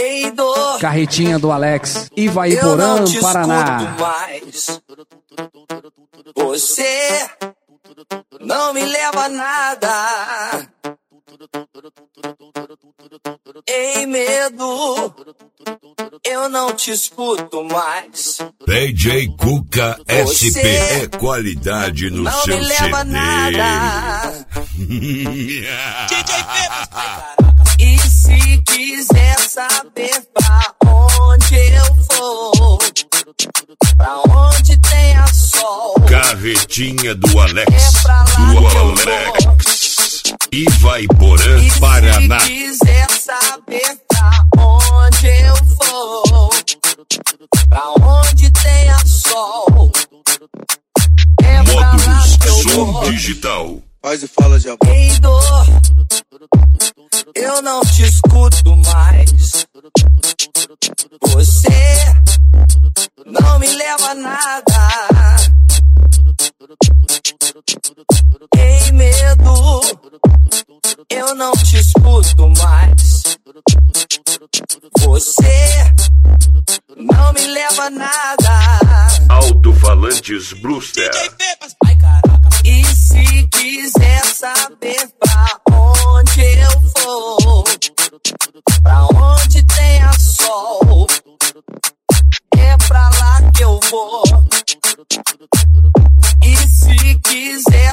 Ei, dor. Carretinha do Alex, Ivaiporã, Paraná. Mais. Você não me leva a nada. Ei, medo, eu não te escuto mais. DJ Cuca SP é qualidade no não seu me leva CD. Nada. E se quiser saber pra onde eu vou, pra onde tenha sol, Carretinha do Alex, é pra lá do Alex, Ivaiporã, Paraná. Se quiser saber pra onde eu vou, pra onde tenha sol, é pra lá Módulos que eu som vou. digital. Faz e fala de amor. Ei, dor, eu não te escuto mais. Você não me leva a nada. Ei, medo, eu não te escuto mais. Você não me leva a nada. Alto-falantes Brewster. E se quiser saber pra onde eu vou, pra onde tenha sol, é pra lá que eu vou. E se quiser